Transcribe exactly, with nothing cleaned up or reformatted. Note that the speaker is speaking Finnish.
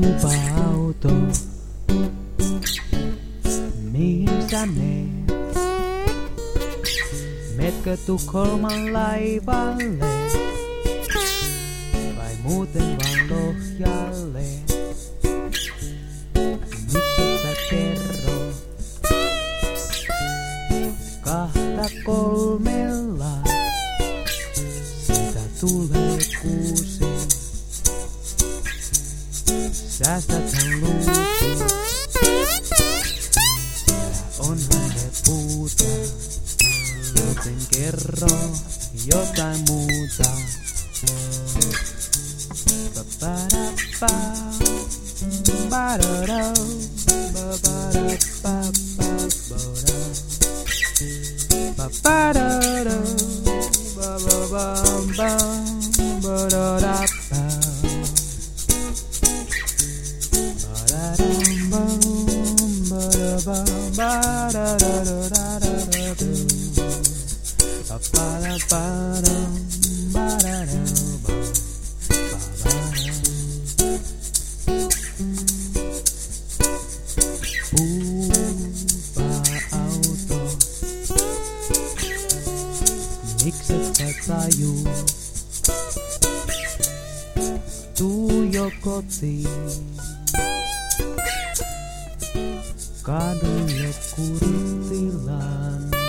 Lupa-auto, mihin sä meet? Meetkö Tukholman laivalle? Vai muuten vaan Lohjalle? Mikset sä kerro? Kahta kolmella siitä tulee kuusi. Säästäthän luusi, siellä onhan se puuta, joten kerro jotain muuta. Ba-ba-da-ba, ba-da-da, ba-ba-da-ba-ba-ba-da, ba-ba-da-da, ba-ba-ba-ba, ba-da-da-ba. Lupa-auto, mikset sä tajuu? Tuu jo kotiin. Kadulle Kurttilaan.